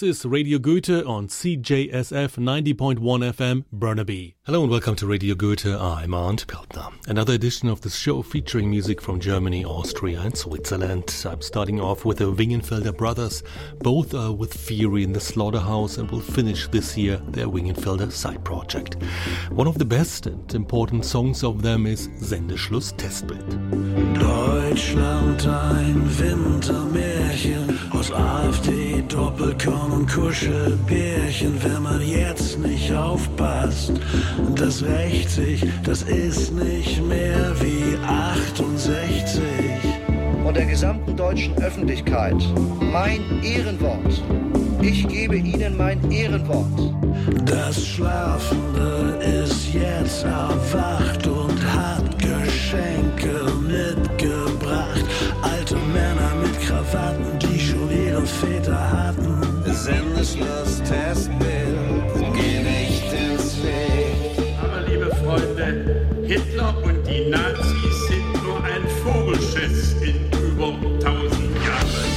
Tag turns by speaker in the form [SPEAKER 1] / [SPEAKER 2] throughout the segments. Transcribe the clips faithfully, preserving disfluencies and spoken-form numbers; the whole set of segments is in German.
[SPEAKER 1] This is Radio Goethe on C J S F ninety point one F M, Burnaby. Hello and welcome to Radio Goethe. I'm Arndt Peltner. Another edition of the show featuring music from Germany, Austria and Switzerland. I'm starting off with the Wingenfelder Brothers. Both are with Fury in the Slaughterhouse and will finish this year their Wingenfelder side project. One of the best and important songs of them is Sendeschluss Testbild.
[SPEAKER 2] Deutschland ein Wintermärchen aus AfD, Doppelkorn und Kuschelbärchen. Wenn man jetzt nicht aufpasst, das rächt sich, das ist nicht mehr wie achtundsechzig.
[SPEAKER 3] Und der gesamten deutschen Öffentlichkeit mein Ehrenwort. Ich gebe Ihnen mein Ehrenwort.
[SPEAKER 2] Das Schlafende ist jetzt erwacht und hat Geschenke mitgebracht. Alte Männer mit Krawatten, die schon ihre Väter hatten. Sendeschluss Testbild, geh nicht ins Licht.
[SPEAKER 4] Aber liebe Freunde, Hitler und die Nazis sind nur ein Vogelschiss in über tausend Jahren.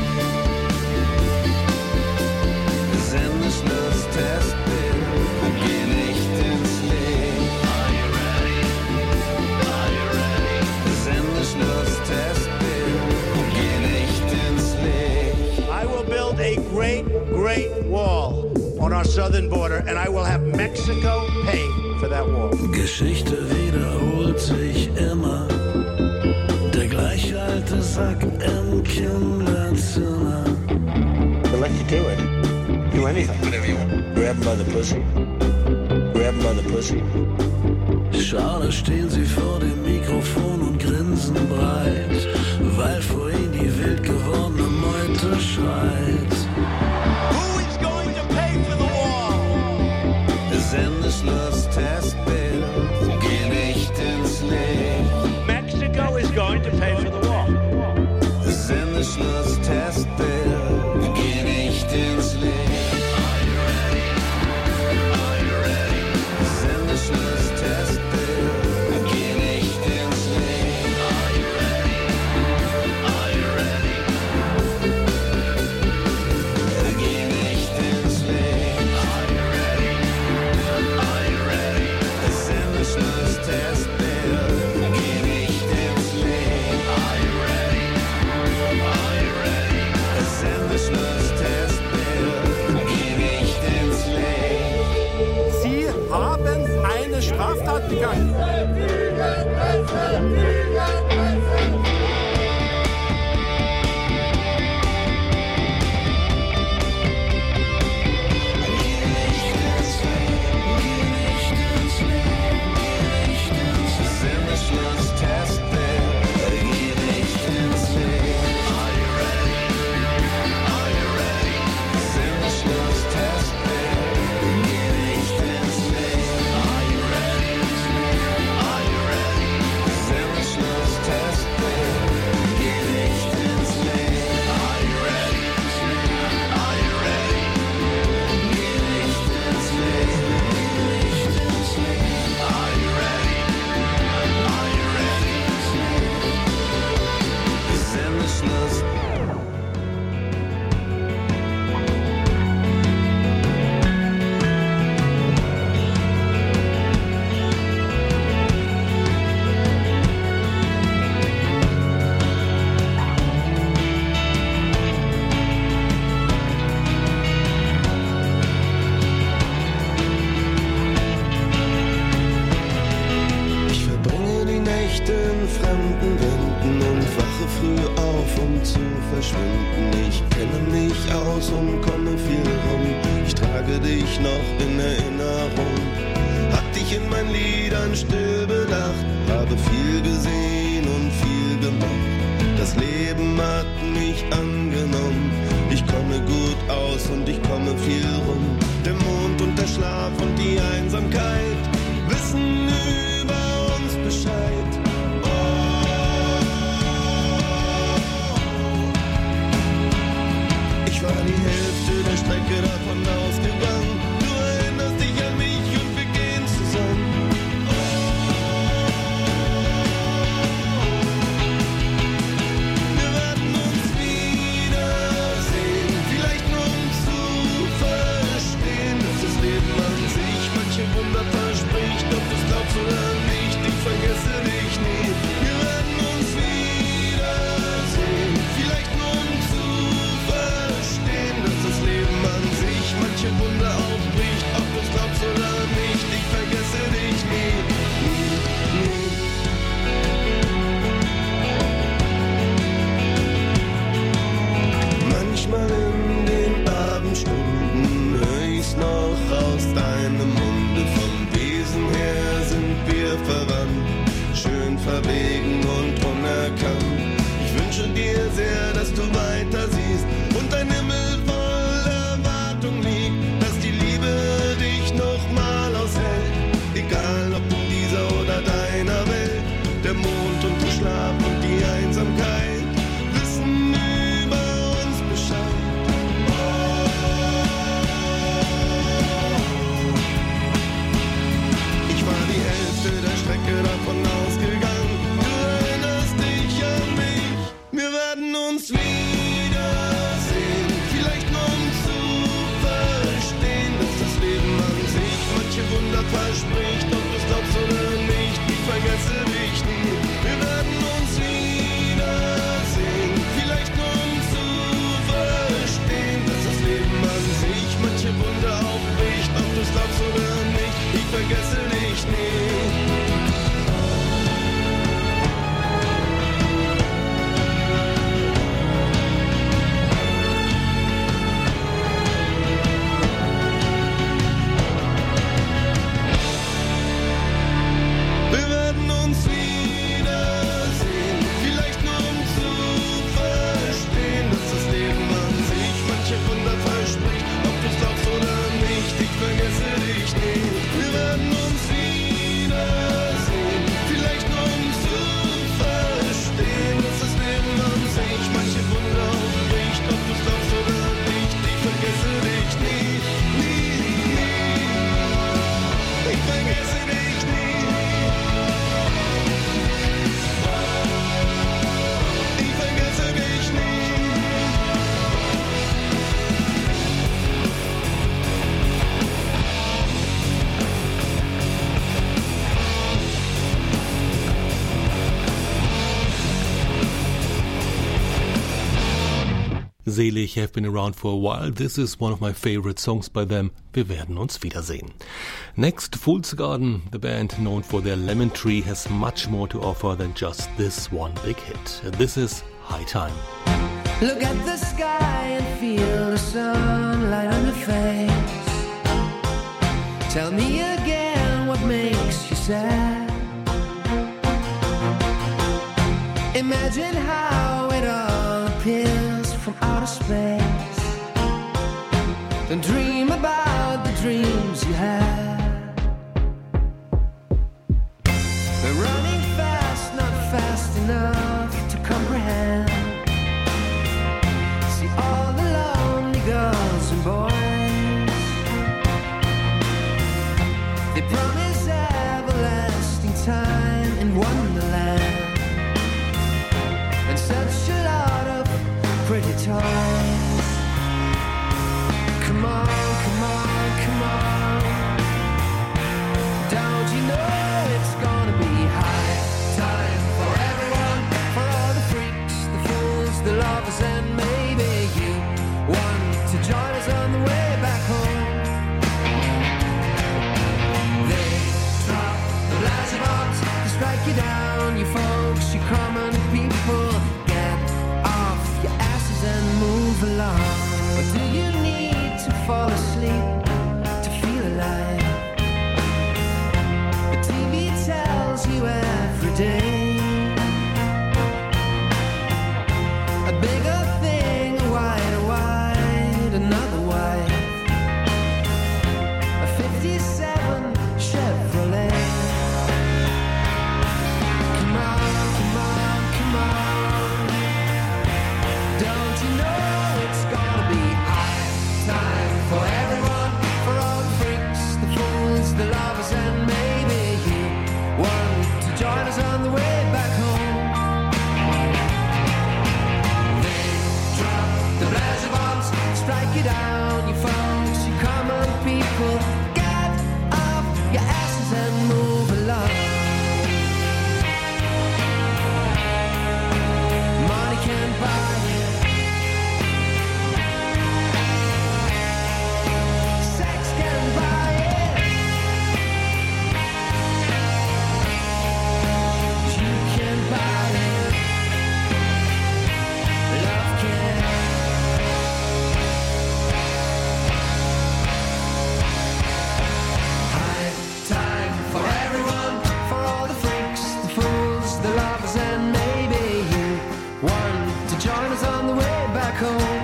[SPEAKER 2] Sendeschluss Testbild, geh nicht ins Licht. Are you ready? Are you ready? Sendeschluss Testbild, geh nicht ins Licht.
[SPEAKER 5] I will build a great, great wall on our southern border and I will have Mexico pay for that wall.
[SPEAKER 2] Geschichte wiederholt sich immer. Der gleiche alte Sack im Kinderzimmer.
[SPEAKER 6] They let you do it. Do anything. Whatever you want. Grab him by the pussy. Grab him by the pussy.
[SPEAKER 2] Schau, da stehen sie vor dem Mikrofon und grinsen breit, weil vor ihnen die wild gewordene Meute schreit.
[SPEAKER 5] Who is going to pay for the wall?
[SPEAKER 2] Sendeschluss Testbild, geh nicht ins Licht.
[SPEAKER 5] Mexico is going to pay for the wall.
[SPEAKER 2] Sendeschluss Testbild, geh nicht ins Licht. Are you ready? Are you ready? Sendeschluss Testbild, geh nicht ins Licht. Are you ready? Are you ready? Geh nicht ins Licht. Are you ready? Are you ready? Sendeschluss Testbild, geh nicht ins Licht. Are you ready? Are you ready? Sendeschluss Testbild, geh nicht ins Licht.
[SPEAKER 5] Sie haben eine Straftat begangen.
[SPEAKER 2] Sendeschluss Testbild, geh nicht ins Licht. Are you ready? Are you ready? Sendeschluss Testbild, geh nicht ins Licht. Are you ready? Are you ready? Sendeschluss Testbild, geh nicht ins Licht. Are you ready? Are you ready? Geh nicht ins Licht. Are you ready? Are you ready? Sendeschluss.
[SPEAKER 7] Ich verbringe die Nächte in fremden Wänden und wache früh auf, um zu verschwinden. Ich kenne mich aus und komme viel rum. Ich trage dich noch in Erinnerung. Hab dich in meinen Liedern still bedacht, habe viel gesehen und viel gemacht. Das Leben hat mich angenommen. Ich komme gut aus und ich komme viel rum. Der Mond und der Schlaf und die Einsamkeit wissen über uns Bescheid. Oh. Ich war die Hälfte der Strecke davon ausgegangen. Du erinnerst dich an mich und wir gehen zusammen. Oh. Wir werden uns wiedersehen, vielleicht nur um zu vergesse dich nie. Wir werden uns wiedersehen, vielleicht nur um zu verstehen, dass das Leben an sich manche Wunder verspricht. Ob du's glaubst oder nicht, ich vergesse dich nie. Wir werden uns wiedersehen, vielleicht nur um zu verstehen, dass das Leben an sich manche Wunder aufbricht. Ob du's glaubst oder nicht, ich vergesse dich nie, nie, nie. Ich vergesse dich nie. Ich vergesse dich nie.
[SPEAKER 1] Selig have been around for a while. This is one of my favorite songs by them. Wir werden uns wiedersehen. Next, Fool's Garden, the band known for their Lemon Tree, has much more to offer than just this one big hit. This is High Time.
[SPEAKER 8] Look at the sky and feel the sunlight on your face. Tell me again what makes you sad. Imagine how it all appears from outer space. Then dream about the dreams you had. We're running fast, not fast enough to comprehend. See all the lonely girls and boys. They promise everlasting time in Wonderland. And such a lot of pretty toys. Come on, come on, come on. Don't you know it's gonna be high time for everyone, for all the freaks, the fools, the lovers, and maybe you want to join us on the way back home. They drop the blast bombs to strike you down, you folks, you common people. Get off your asses and move along. Or do you need to fall asleep to feel alive? The T V tells you every day a bigger thing, a wider wide, another wife, a fifty-seven Chevrolet. Come on, come on, come on. Don't you know it's gonna be high time for everyone, for all the freaks, the fools, the lovers, and maybe you want to join us on the way back home. They drop the blast bombs, strike you down, you folks, you common people. Get off your asses and move along. Money can't buy it. Sex can buy it. You can buy it. Love can. High time for everyone, for all the freaks, the fools, the lovers, and maybe you want to join us on the way back home.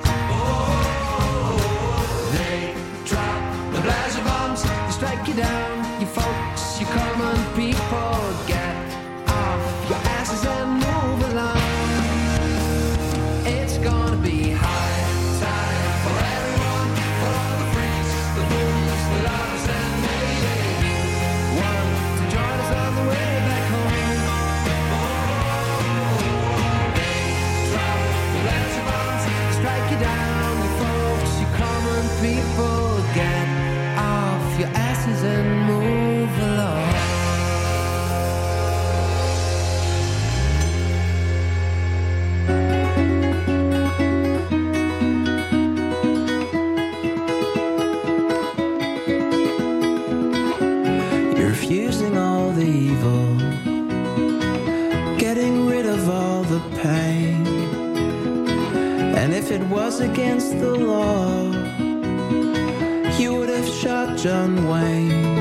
[SPEAKER 8] They drop the blast bombs, they strike you down, you folks, you common people. Get off your asses and move along. It's gonna be high time for everyone, for all the freaks, the fools, the lovers, and maybe you want to join us on the way back home. They drop the blast bombs, strike you down, you folks, you common people. Get off your asses and move along.
[SPEAKER 9] it was against the law, you would have shot John Wayne.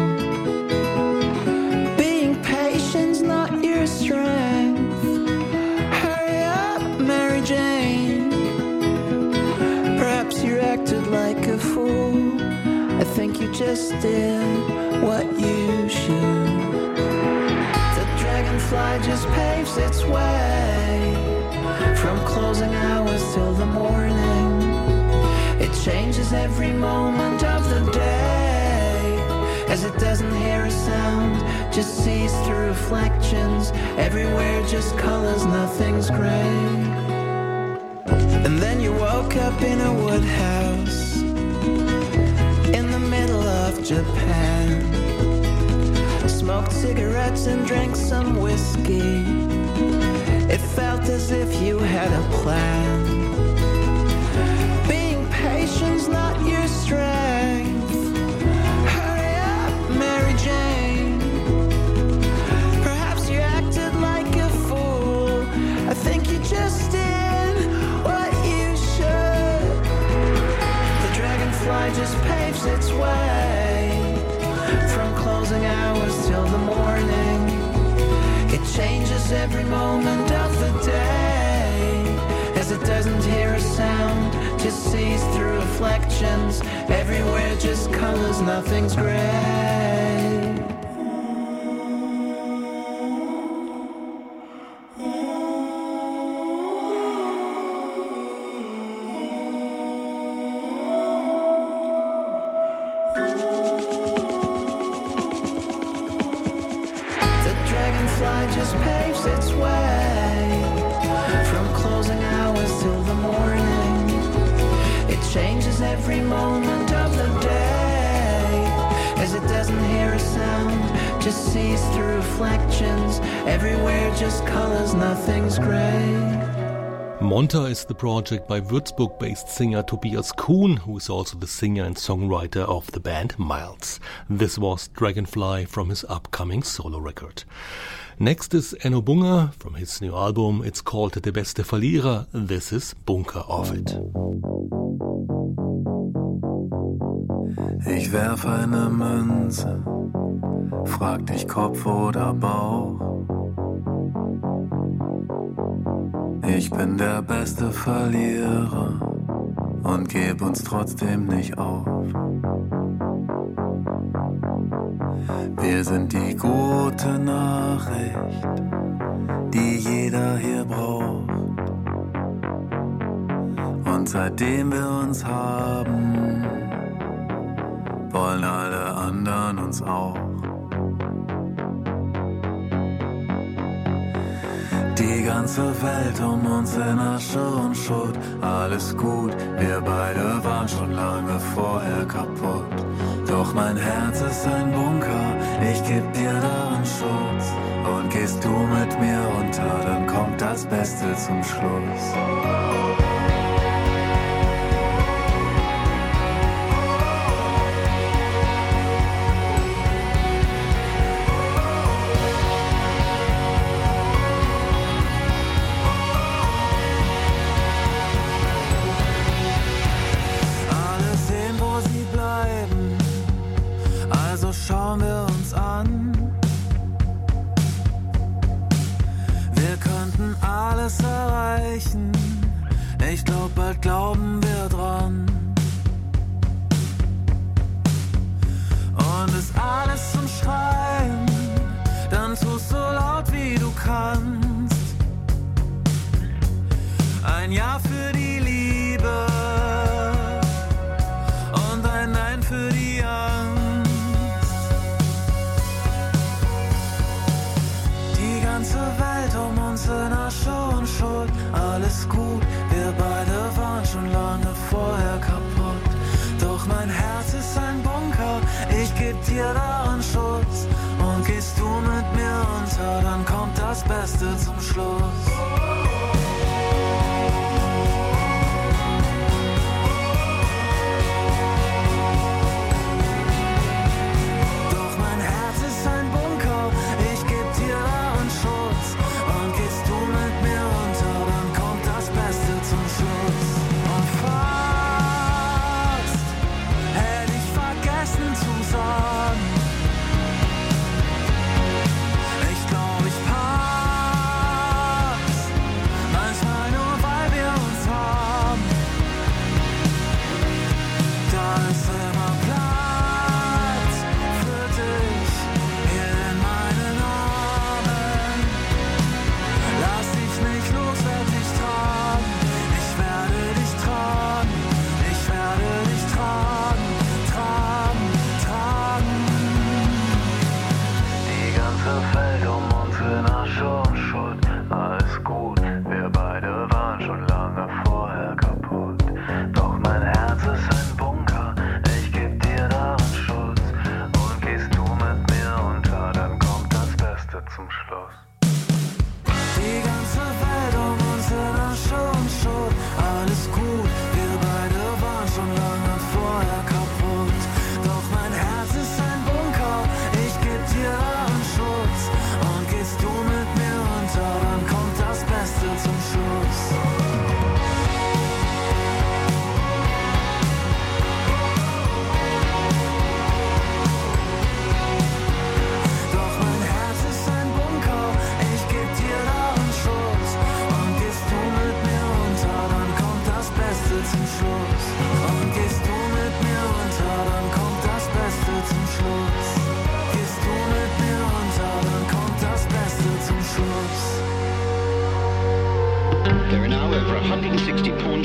[SPEAKER 9] Being patient's not your strength. Hurry up, Mary Jane. Perhaps you acted like a fool. I think you just did what you should. The dragonfly just paves its way from closing hours till the morning. It changes every moment of the day, as it doesn't hear a sound, just sees through reflections. Everywhere just colors, nothing's gray. And then you woke up in a woodhouse in the middle of Japan, smoked cigarettes and drank some whiskey. It felt as if you had a plan. Being patient's not your strength. Hurry up, Mary Jane. Perhaps you acted like a fool. I think you just did what you should. The dragonfly just paves its way from closing hours till the morning. It changes every moment of the day, as it doesn't hear a sound, just sees through reflections. Everywhere just colors, nothing's gray. Just paves its way from closing hours till the morning. It changes every moment of the day, as it doesn't hear a sound, just sees through reflections. Everywhere just colors, nothing's gray.
[SPEAKER 1] Monta is the project by Würzburg-based singer Tobias Kuhn, who is also the singer and songwriter of the band Miles. This was Dragonfly from his upcoming solo record. Next is Enno Bunger from his new album. It's called Der beste Verlierer. This is Bunker Orbit.
[SPEAKER 10] Ich werf eine Münze, frag dich Kopf oder Bauch. Ich bin der beste Verlierer und geb uns trotzdem nicht auf. Wir sind die gute Nachricht, die jeder hier braucht. Und seitdem wir uns haben, wollen alle anderen uns auch. Die ganze Welt um uns in Asche und Schutt, alles gut, wir beide waren schon lange vorher kaputt. Doch mein Herz ist ein Bunker, ich geb dir darin Schutz. Und gehst du mit mir unter, dann kommt das Beste zum Schluss. Schauen wir uns an. Wir könnten alles erreichen. Ich glaub, bald glauben wir dran. Und ist alles zum Schreien, dann tust so laut wie du kannst. Ein Ja für die Liebe und ein Nein für die Angst. Die ganze Welt um uns in Asche und Schutt, alles gut, wir beide waren schon lange vorher kaputt. Doch mein Herz ist ein Bunker, ich geb dir darin Schutz. Und gehst du mit mir unter, dann kommt das Beste zum Schluss.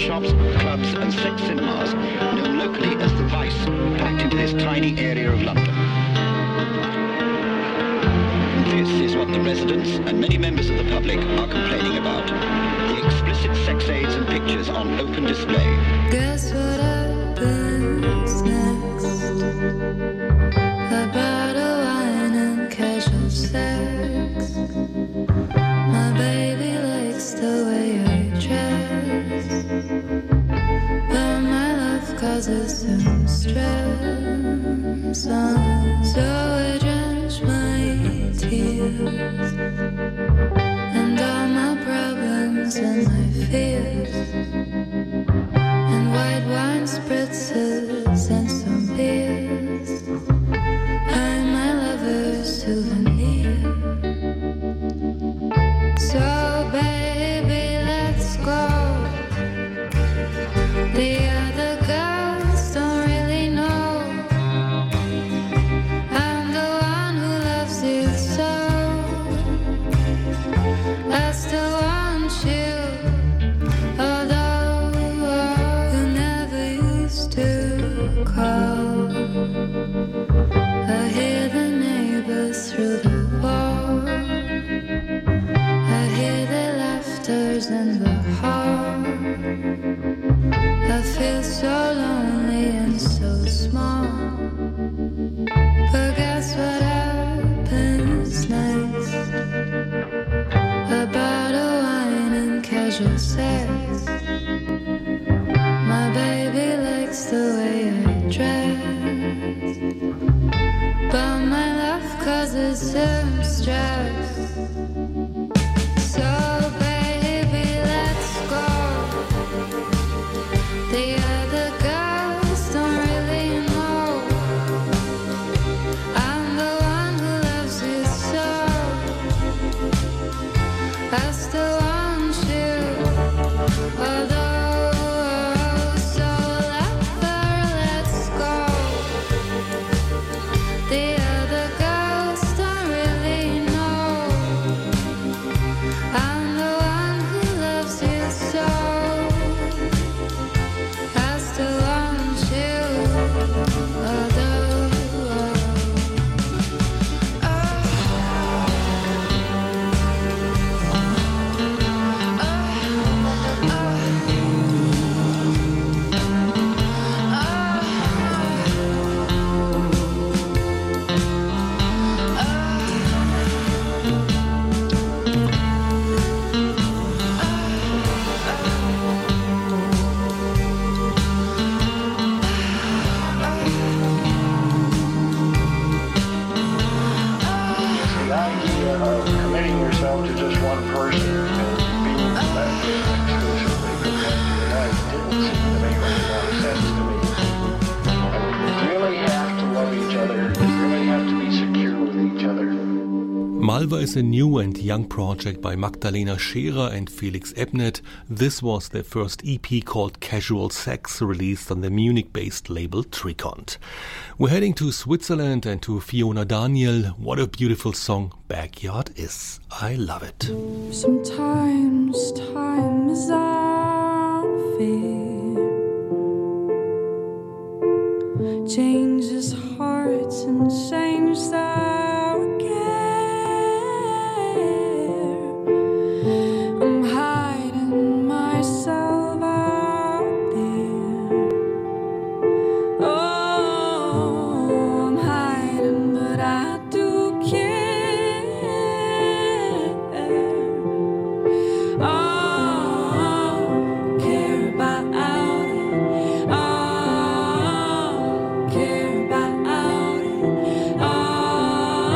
[SPEAKER 11] shops, clubs and sex cinemas, known locally as the Vice, packed into this tiny area of London. This is what the residents and many members of the public are complaining about. The explicit sex aids and pictures on open display.
[SPEAKER 12] Guess what happens next? About a wine and casual sex. My baby likes the way I dress, but my love causes him stress. Uh, so I drench my tears and all my problems and my fears, and white wine spritzes and some beers. I'm my lover's souvenir. So baby, let's go. The other girls don't really know I'm the one who loves you so. I still want you, although you never used to call. I hear the neighbors through the wall. I hear their laughters in the hall. I feel so lonely and so small. But guess what happens next? About a wine and casual sex. My baby likes the way I dress, but my love causes him stress. So baby, let's go. The other girls don't really know I'm the one who loves you so. I still want you, although so lover, let's go. The other girls don't really know I'm the one who loves you so. I still want you, although
[SPEAKER 13] The idea of committing yourself to just one person and being that exclusively for the rest of your life didn't seem to make a whole lot of sense to me. I mean, you really have to love each other. You really have to be secure with each other.
[SPEAKER 1] Malva is a new and young project by Magdalena Scherer and Felix Ebnet. This was their first E P called Casual Sex, released on the Munich-based label Tricont. We're heading to Switzerland and to Fiona Daniel. What a beautiful song Backyard is. I love it.
[SPEAKER 12] sometimes time is unfair, changes hearts and changes our care. I'm hiding myself out there. Oh, I'm hiding, but I do care. Oh, care about it. Oh, care about it. Oh.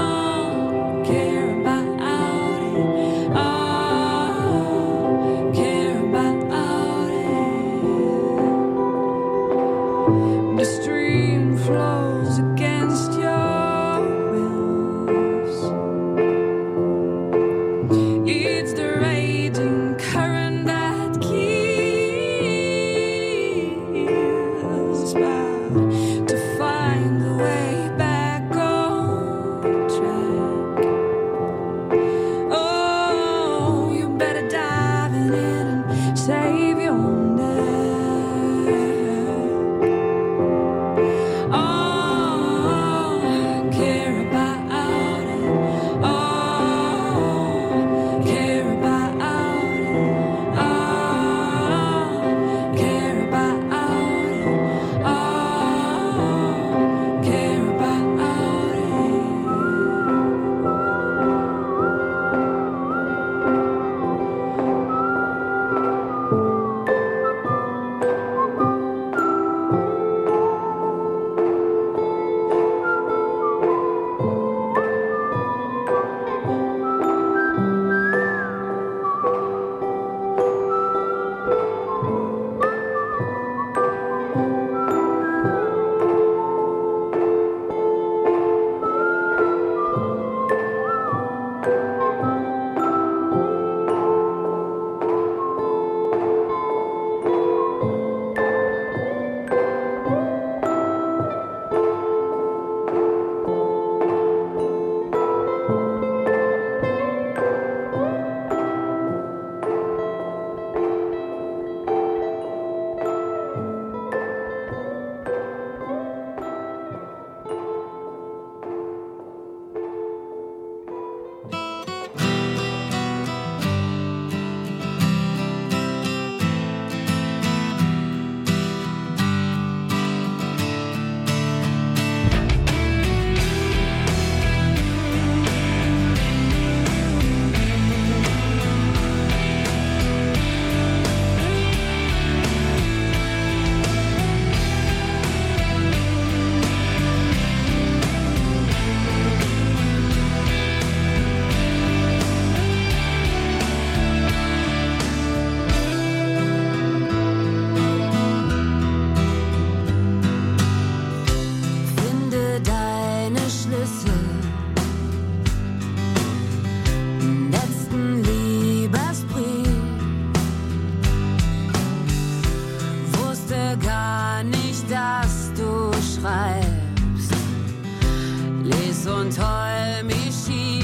[SPEAKER 14] und heul mich schief.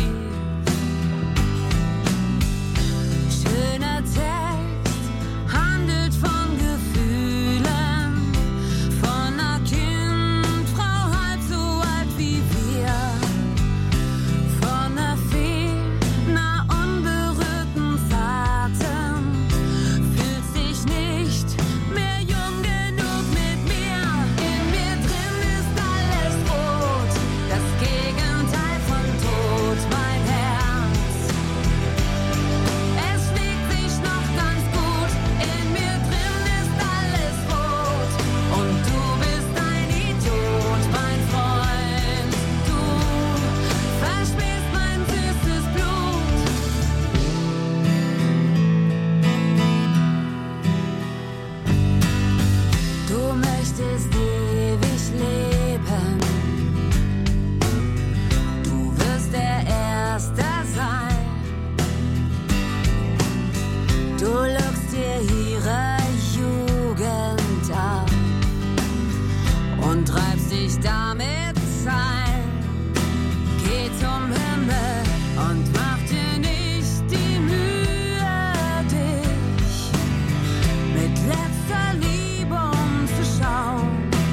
[SPEAKER 14] Schöner Text handelt von Gefühlen, von einer Kindfrau halb so alt wie wir, von einer Fee, einer unberührten Zarten. Fühlst dich nicht mehr jung genug mit mir. In mir drin ist alles rot, das Gegenteil von Tod, mein Herz. Es schlägt sich noch ganz gut, in mir drin ist alles rot. Und du bist ein Idiot, mein Freund. Du verspähst mein süßes Blut. Du möchtest ewig leben. Du wirst der Erste sein. Du lockst dir ihre Jugend ab und treibst dich damit ein. Geh zum Himmel und mach dir nicht die Mühe, dich mit letzter Liebe umzuschauen.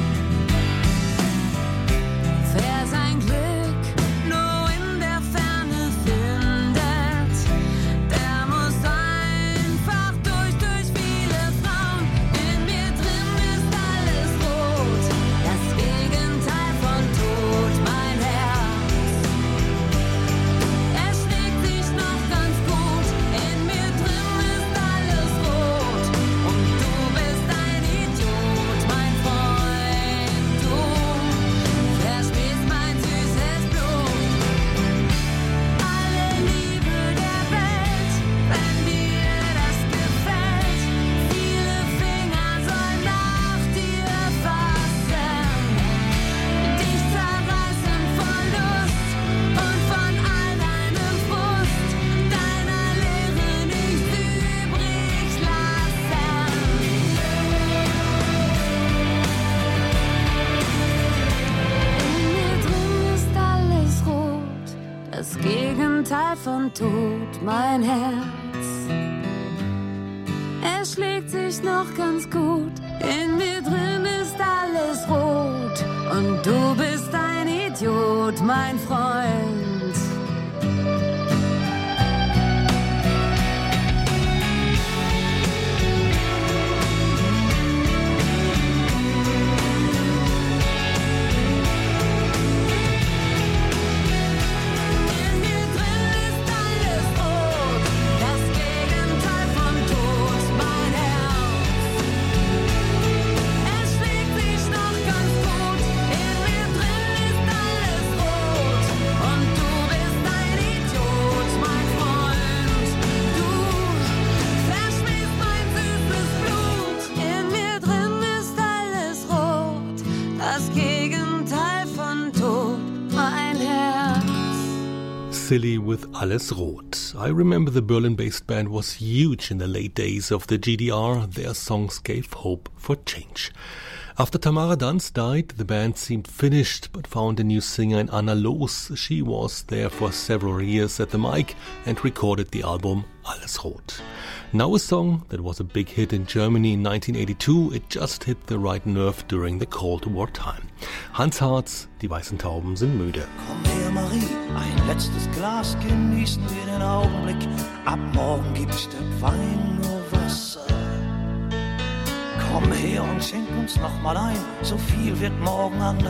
[SPEAKER 14] Wer sein Glück nur in der Ferne findet, der muss einfach durch, durch viele Frauen. In mir drin ist alles rot, das Gegenteil von Tod, mein Herz. Es schlägt sich noch ganz gut, in mir drin ist alles rot. Und du bist ein Idiot, mein Freund. Du verspähst mein süßes Blut. Alle Liebe der Welt, wenn dir das gefällt. Viele Finger sollen nach dir fassen, dich zerreißen vor Lust und von all deinem Frust, deiner Leere nichts übrig lassen. In mir drin ist alles rot, das Gegenteil von Tod, mein Herz. Es schlägt sich noch ganz gut, in mir drin ist alles rot. Und du bist ein Idiot, mein Freund. In mir drin ist alles rot, das Gegenteil von Tod, mein Herz. Es schlägt sich noch ganz gut, in mir drin ist alles rot. Und du bist ein Idiot, mein Freund. Du verspähst mein süßes Blut. In mir drin ist alles rot, das Gegenteil von Tod, mein Herz.
[SPEAKER 1] Silly with Alles Rot. I remember the Berlin-based band was huge in the late days of the G D R. Their songs gave hope for change. After Tamara Danz died, the band seemed finished, but found a new singer in Anna Loos. She was there for several years at the mic and recorded the album Alles Rot. Now a song that was a big hit in Germany in nineteen eighty-two, it just hit the right nerve during the Cold War time. Hans Harz, Die weißen Tauben sind müde.
[SPEAKER 15] Komm her, Marie, ein letztes Glas, genießen wir den Augenblick. Ab morgen gibt statt Wein nur Wasser. Komm her und schenk uns noch mal ein, so viel wird morgen anders